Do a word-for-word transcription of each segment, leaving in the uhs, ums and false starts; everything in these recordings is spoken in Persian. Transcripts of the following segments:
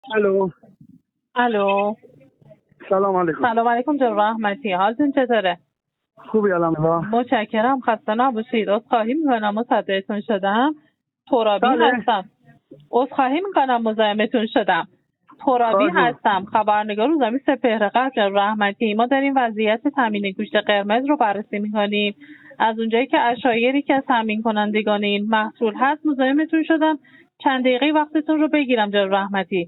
الو. الو. سلام علیکم. سلام علیکم جناب رحمتی، حالتون چطوره؟ خوبی الحمدلله. متشکرم، خسته نباشید. عذرخواهی میکنم مصدقتون شدم. ترابی بله. هستم. عذرخواهی میکنم مزاحمتون شدم. ترابی هستم، خبرنگار روزنامه سپهر قلب. جناب رحمتی، ما داریم وضعیت تامین گوشت قرمز رو بررسی میکنیم. از اونجایی که عشایری که از تامین کنندگان این محصول هست مزاحمتون شدم. چند دقیقه وقتتون رو بگیرم جناب رحمتی.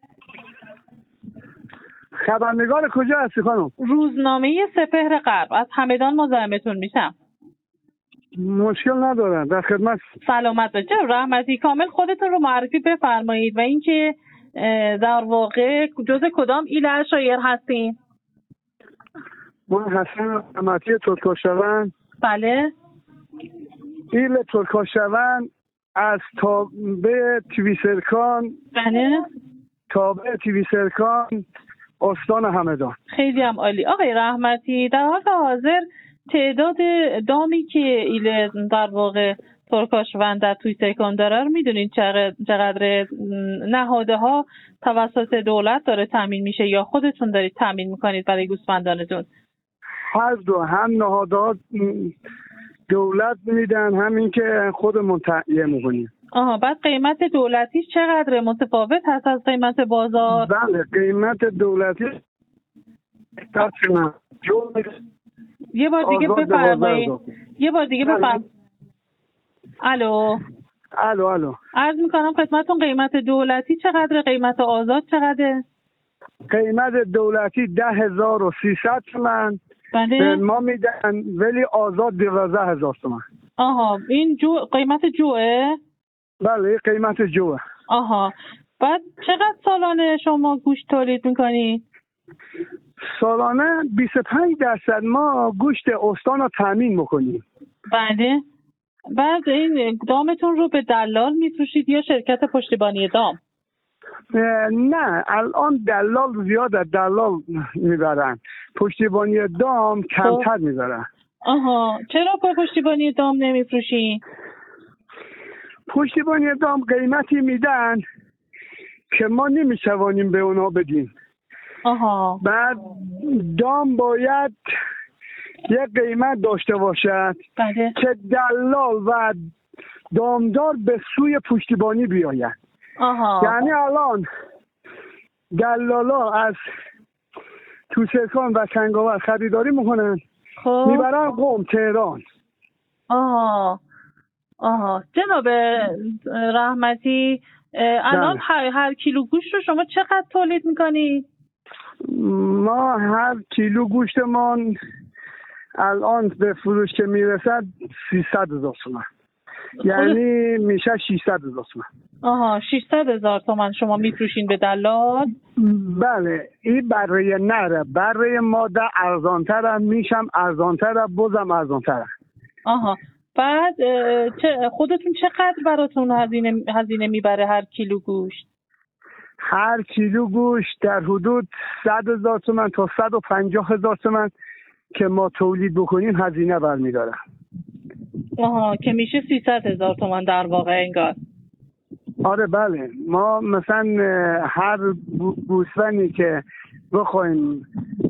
خبرنگار کجا هستی خانم؟ روزنامه سپهر غرب. از همدان مزاحمتون میشم. مشکل ندارم، در خدمت. سلامت باشید جناب رحمتی، کامل خودتون رو معرفی بفرمایید و اینکه در واقع جزء کدام ایل عشایر هستین؟ من حسن رحمتی ترکاشوند. بله. ایل ترکاشوند از تابع تیویسرکان. بله. تابع تیویسرکان استان همدان. خیلی هم عالی. آقای رحمتی، در حال حاضر تعداد دامی که ایل در واقع ترکاشوند در توی تکان داره رو میدونید چقدر نهاده ها توسط دولت داره تامین میشه یا خودتون دارید تامین میکنید برای گوسفندانتون؟ هر دو، هم نهادها دولت میدن، همین که خودمون تهیه میکنیم. آها، بعد قیمت دولتیش چقدر متفاوت هست از قیمت بازار؟ بله، قیمت دولتی تقریبا جو یه بار دیگه بفرمایید. یه بار دیگه بفرمایید. الو. الو الو. عرض میکنم خدمتتون قیمت دولتی چقدر، قیمت آزاد چقدره؟ قیمت دولتی ده هزار و سیصد تومن بله. ما میدن، ولی آزاد دوازده هزار تومن. آها، این جو قیمت جوه؟ بله، قیمت جوه. آها، بعد چقدر سالانه شما گوشت تولید میکنی؟ سالانه بیست و پنج درصد ما گوشت استان رو تامین میکنیم. بله. بعد این دامتون رو به دلال میفروشید یا شرکت پشتیبانی دام؟ نه، الان دلال زیاده، دلال میبرن، پشتیبانی دام کمتر میبرن. آها، چرا با پشتیبانی دام نمیفروشین؟ پشتیبانی دام قیمتی میدن که ما نمیتوانیم به اونا بدیم. آها. بعد دام باید یک قیمت داشته باشد. بله. که دلال و دامدار به سوی پشتیبانی بیاید. آها. یعنی الان دلالا از توسرکان و کنگاور خریداری میکنن، خب میبرن قم، تهران. آها. آها، جناب رحمتی، الان هر, هر کیلو گوشت رو شما چقدر تولید میکنید؟ ما هر کیلو گوشتمان الان به فروش که میرسد سیصد هزار تومان، یعنی میشه ششصد هزار تومان. آها، ششصد هزار تومان شما میفروشین به دلال؟ بله، این برای نره، برای ماده ارزانتره، میشم ارزانتره، بازم ارزانتره. آها، بعد خودتون چقدر براتون هزینه هزینه میبره هر کیلو گوشت؟ هر کیلو گوشت در حدود صد هزار تومان تا صد و پنجاه هزار تومان که ما تولید بکنیم هزینه برمیداره. آها، که میشه سیصد هزار تومان در واقع انگار. آره بله، ما مثلا هر گوسفندی که بخوایم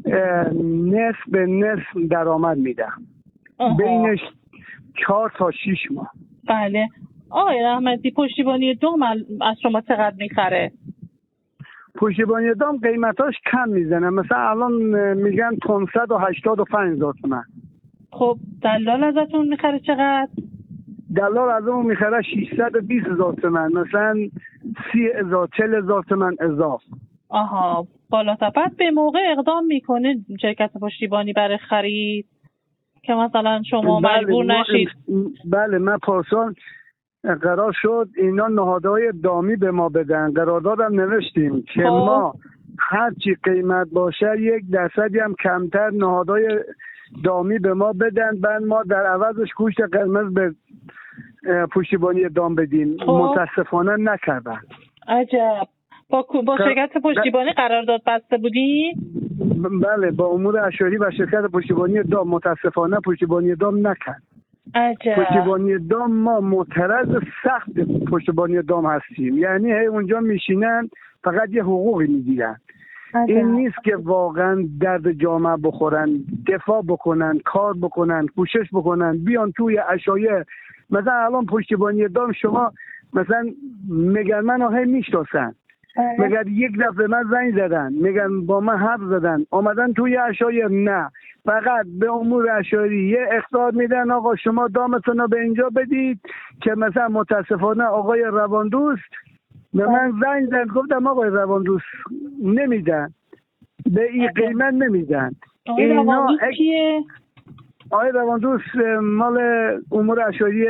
نصف به نصف درآمد میده، بینش چهار تا شیش ماه. بله. آقای رحمتی، پشتیبانی دام از شما چقدر میخره؟ پشتیبانی دام قیمتاش کم میزنه، مثلا الان میگن پانصد و هشتاد و پنج هزار تومان. خب دلال ازتون میخره چقدر؟ دلال از اون میخره ششصد و بیست هزار تومان، مثلا سی هزار چهل هزار تومان اضافه. آها، بالاتر. بعد به موقع اقدام میکنه شرکت پشتیبانی برای خرید که مثلا شما بله مجبور نشید؟ بله، من پارسال قرار شد اینا نهادهای دامی به ما بدن، قراردادم نوشتیم که ما هرچی قیمت باشه یک درصدی هم کمتر نهادهای دامی به ما بدن، بعد ما در عوضش گوشت قرمز به پشتیبانی دام بدیم. متاسفانه نکردن. عجب. با با شرکت پشتیبانی قرارداد بسته بودی؟ بله، با امور اشاری و شرکت پشتیبانی دام. متاسفانه پشتیبانی دام نکرد. عجب. پشتیبانی دام ما معترض سخت پشتیبانی دام هستیم، یعنی هی اونجا میشینن فقط یه حقوقی میگیرن. این نیست که واقعا درد جامعه بخورن، دفاع بکنن، کار بکنن، کوشش بکنن، بیان توی اشایه. مثلا الان پشتیبانی دام شما مثلا میگن من آخه میشناسن، میگن یک دفعه من زنگ زدن، میگن با من حرف زدن، آمدن توی اشایه، نه فقط به امور اشاری یه اخطار میدن آقا شما دامتون رو به اینجا بدید، که مثلا متاسفانه آقای رواندوست به من زنگ زد، گفتم آقای رواندوست نمیدن، به این قیمت نمیدن. آقای رواندوست کیه؟ آقای رواندوست مال امور اشاری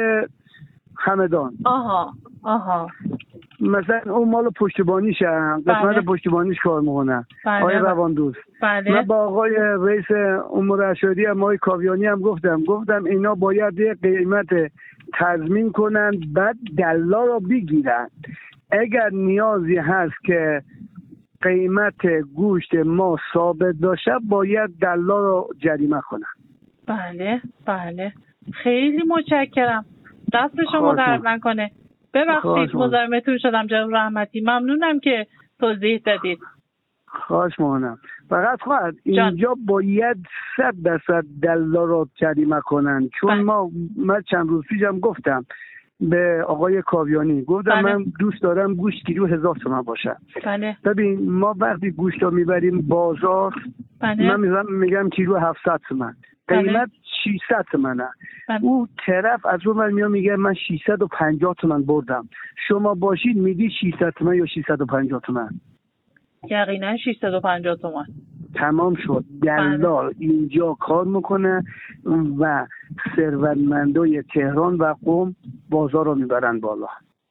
همدان. آها آها مثلا اون مال پشتیبانیشه، قسمت پشتیبانیش کار میکنه. آقای رواندوست. بله. من با آقای رئیس امور اشاری هم آقای کاویانی هم گفتم گفتم اینا باید یه قیمت تضمین کنن، بعد دلال رو بگیرن. اگر نیازی هست که قیمت گوشت ما ثابت باشه باید دلال رو جریمه کنن. بله بله خیلی متشکرم، دست شما درد نکنه. ببخشید مزاحمتون شدم جناب رحمتی، ممنونم که توضیح دادید. خواهش می‌کنم. فقط خواهد اینجا باید صد درصد دلال رو جریمه کنن، چون بله. ما من چند روز پیشم گفتم به آقای کاویانی، گفتم بله. من دوست دارم گوشت کیلو هزار تومان باشه. بله. ببین ما وقتی گوشت رو میبریم بازار، بله. من میگم میگم کیلو هفتصد تومان، قیمت ششصد تومانه. بله. او طرف از اون من میام میگه من ششصد و پنجاه تومان بردم، شما باشید میدی ششصد تومان یا ششصد و پنجاه تومان؟ یقینا ششصد و پنجاه تومان. تمام شد. دلال اینجا کار میکنه و ثروتمندای تهران و قم بازار رو میبرن بالا.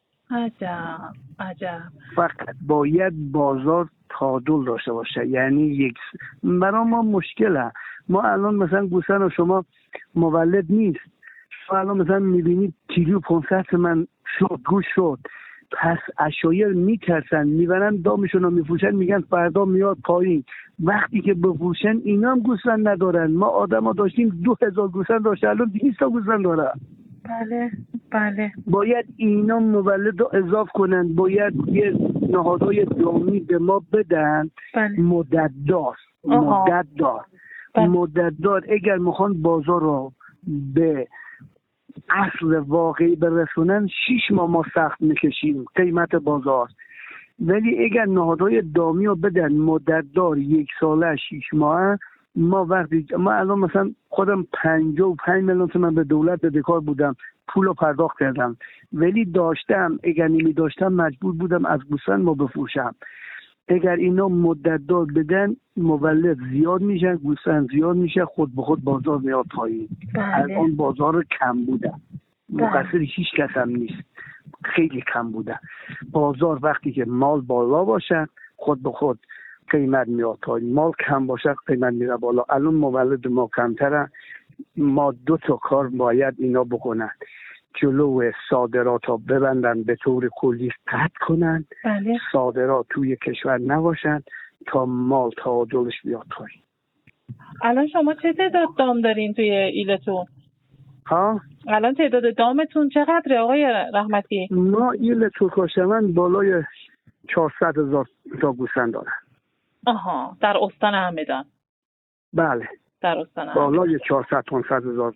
عجب عجب. فقط باید بازار تعادل داشته باشه، یعنی یک برای ما مشکله. ما الان مثلا گوسفند شما مولد نیست، شما الان مثلا میبینید کیلو پانصد تومان شد گوش شد، پس اشایر میترسن میبرن دامشون رو میفروشن، میگن فردا میاد پایین. وقتی که بفروشن اینا هم گوسفند ندارن. ما آدم ها داشتیم دو هزار گوسفند داشته، الان دویست تا گوسفند داره. بله بله. باید اینا مولد رو اضاف کنن، باید یه نهادهای دامی به ما بدن. بله. مدددار مدددار بله. مدددار اگر میخوان بازار رو به اصل واقعی برسونن شیش ماه ما سخت میکشیم قیمت بازار، ولی اگر نهادهای دامی رو بدن مدددار یک ساله شیش ماه، ما وقتی ما الان مثلا خودم پنجاه و پنج میلیون تومان به دولت بدهکار بودم، پول رو پرداخت کردم، ولی داشتم اگر نمی داشتم مجبور بودم از گوسفند ما بفروشم. اگر اینا مدددار بدن مولد زیاد میشه، گوسفند زیاد میشه، خود به خود بازار میاد پایین. الان بازار کم بوده، مقصر هیچ کس هم نیست، خیلی کم بوده. بازار وقتی که مال بالا باشه خود به خود قیمت میاد پایین، مال کم باشه قیمت میره بالا. الان مولد ما کمتره، ما دو تا کار باید اینا بکنن، جلو صادرات ها ببندن، به طور کلی قطع کنن. بله. صادرات توی کشور نباشن تا مال تعادلش بیاد پایین. الان شما چه تعداد دام دارین توی ایلتون؟ ها؟ الان تعداد دامتون چقدره آقای رحمتی؟ ما ایل ترکاشمن بالای چهارصد هزار تا گوسفند دارن. آها، در استان همدان. بله. در استان بالای چهارصد پانصد هزار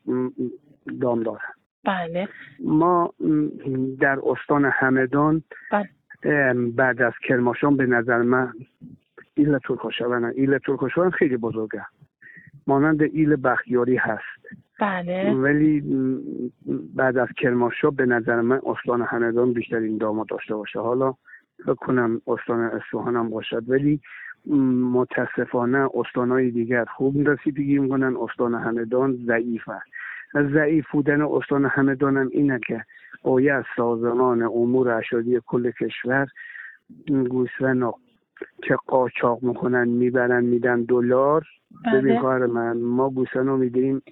دام دارن. بله. ما در استان همدان بله. بعد از کرماشان به نظر من ایل ترکاشمن ایل ترکاشمن خیلی بزرگه، مانند ایل بختیاری هست. بله. ولی بعد از کرمانشاه به نظر من استان همدان بیشترین دام داشته باشه. حالا فکر کنم استان اصفهان هم باشد، ولی متاسفانه استانهای دیگر خوب رسیدگی میکنن، استان همدان ضعیفه. ضعیف بودن استان همدان هم اینه که باید سازمان امور اشاری کل کشور گوسفند که قاچاق میکنن میبرن میدن دلار. بله. ببین کار من، ما گوسفند رو میدیم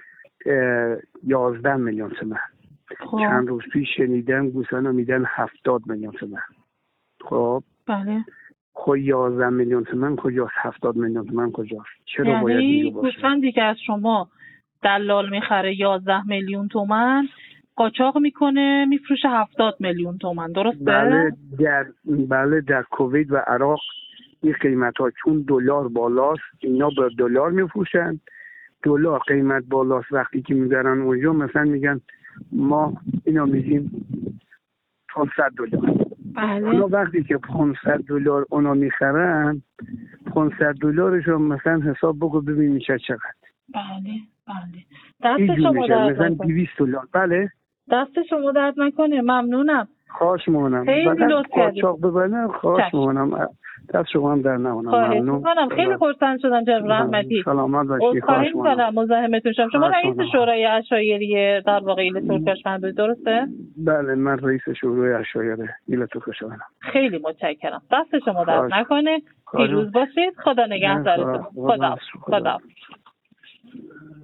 یازده میلیون تومان. خب. چند روز پیش شنیدم گوسفند رو میدن هفتاد میلیون تومان. خب بله. خب یازده میلیون تومان کجاست؟ هفتاد میلیون تومان کجاست؟ چرا یعنی باید اینجا باشه؟ گوسفندی که از شما دلال میخره یازده میلیون تومن، قاچاق میکنه میفروشه هفتاد میلیون تومن، درسته؟ بله در بله در کویت و عراق این قیمت ها چون دلار بالاست اینا به دلار میفروشن. دلار قیمت بالاست، وقتی که میبرن اونجا مثلا میگن ما اینا میگیم پانصد دلار. بله. اونا وقتی که پانصد دلار اونا میخرن، پانصد دلارش رو مثلا حساب بگو ببین میشه چقدر. بله بله. دست شما درد مثلا نکنه. دویست دلار. بله. دست شما درد نکنه. ممنونم. خواهش می‌کنم. خیلی لطف کردید. قاچاق ببنه خواهش می‌کنم. دست شما هم در نمونم. ممنون. خیلی خرسند شدم جناب رحمتی. سلامت باشید. خواهش می‌کنم. مزاحمتون شدم. شما رئیس شورای عشایری در واقع ایل ترکمنچای بود، درسته؟ بله من رئیس شورای عشایری ایل ترکمنچای. خیلی متشکرم. دست شما درد نکنه. پیروز باشید. خدا نگهدارتون. خدا. خدا.